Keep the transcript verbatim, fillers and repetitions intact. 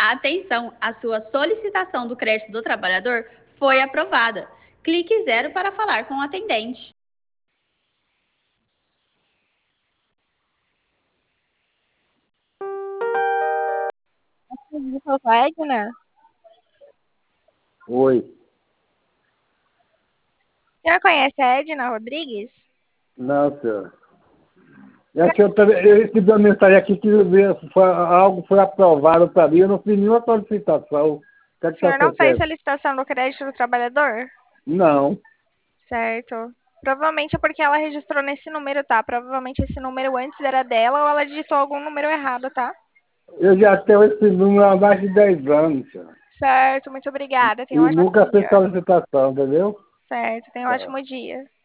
Atenção, a sua solicitação do crédito do trabalhador foi aprovada. Clique zero para falar com o atendente. Edna? Oi. A senhora conhece a Edna Rodrigues? Não, senhor. É que eu, também- eu recebi uma mensagem aqui que foi- algo foi aprovado para mim, eu não fiz nenhuma solicitação. O que é O que está senhor não fez acontecendo? solicitação do crédito do trabalhador? Não. Certo. Provavelmente é porque ela registrou nesse número, tá? Provavelmente esse número antes era dela ou ela digitou algum número errado, tá? Eu já tenho esse número há mais de dez anos, senhor. Certo, muito obrigada. E Tenha um ótimo nunca fiz dia. solicitação, entendeu? Certo, tenha um Tá. ótimo dia.